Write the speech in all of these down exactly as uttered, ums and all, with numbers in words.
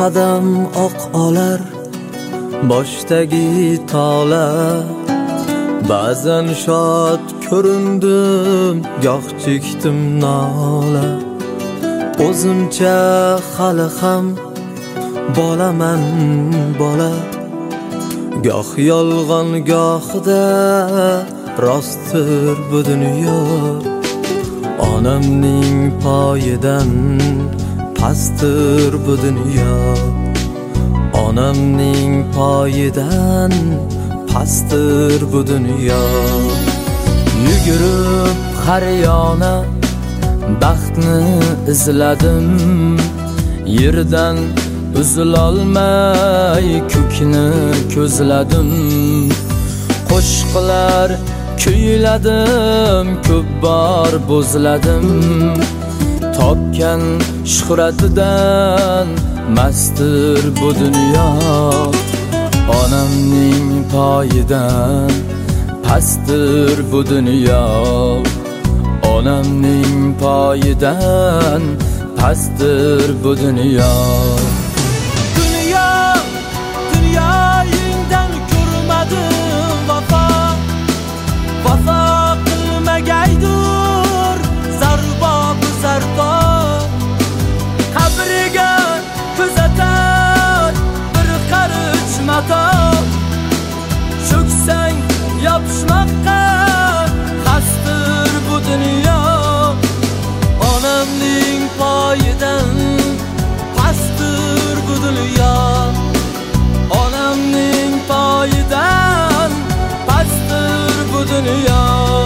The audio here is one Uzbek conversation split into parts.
qadam oq olar boshdagi tola. Ba'zan shod ko'rindim, goh chekdim nola. O'zimcha hali ham bolaman bola. Goh yolg'on gohida rostdir bu dunyo. Onamning poyidan pastdir bu dunyo. Onamning poyidan pastdir bu dunyo. Yugurib har yana baxtni izladim. Yerdan uzilolmay ko'kni ko'zladim. Qo'shiqlar kuyladim, ko'p bor bo'zladim. Topgan shuhratidan mastdir bu dunyo. Onamning poyidan pastdir bu dunyo. Onamning poyidan pastdir bu dunyo. Dünya, dünyayingdan ko'rmadim vafo. Vafo qilmagaydur zarbob zarbo. Qabriga kuzatar bir qarich mato. Cho'ksang yopishmoqqa qasdir bu dunyo. Onamning poyidan pastdir bu dunyo. Onamning poyidan pastdir bu dunyo.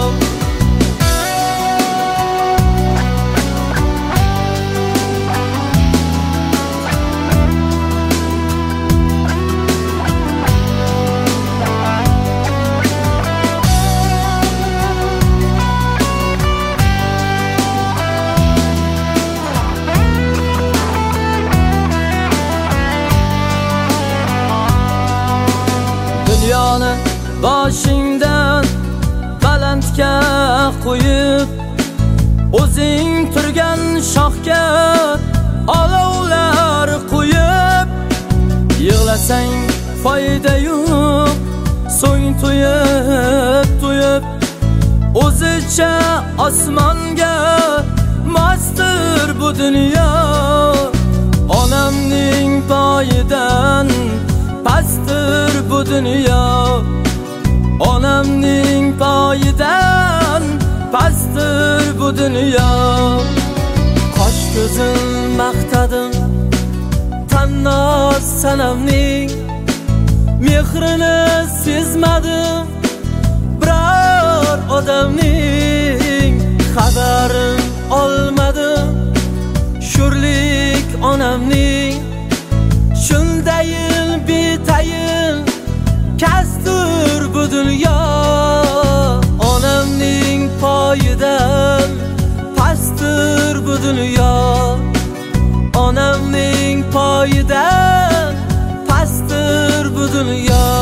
Dunyoni boshingdan balandga qo'yib, o'zing turgan shoxga olovlar qo'yib, yig'lasang foyda yo'q, so'ng to'yib to'yib o'zicha osmonga mastdir bu dunyo. Onamning poyidan pastdir bu dunyo. Onamning poyidan pastdir bu dunyo. Qosh ko'zim maqtadim tannoz sanamning. Mehrini sezmadim biror odamning. Xabarim olmadim sho'rlik onamning. Shundayin betayin kasdir bu dunyo. Onamning poyidan pastdir bu dunyo. Onamning poyidan pastdir bu dunyo.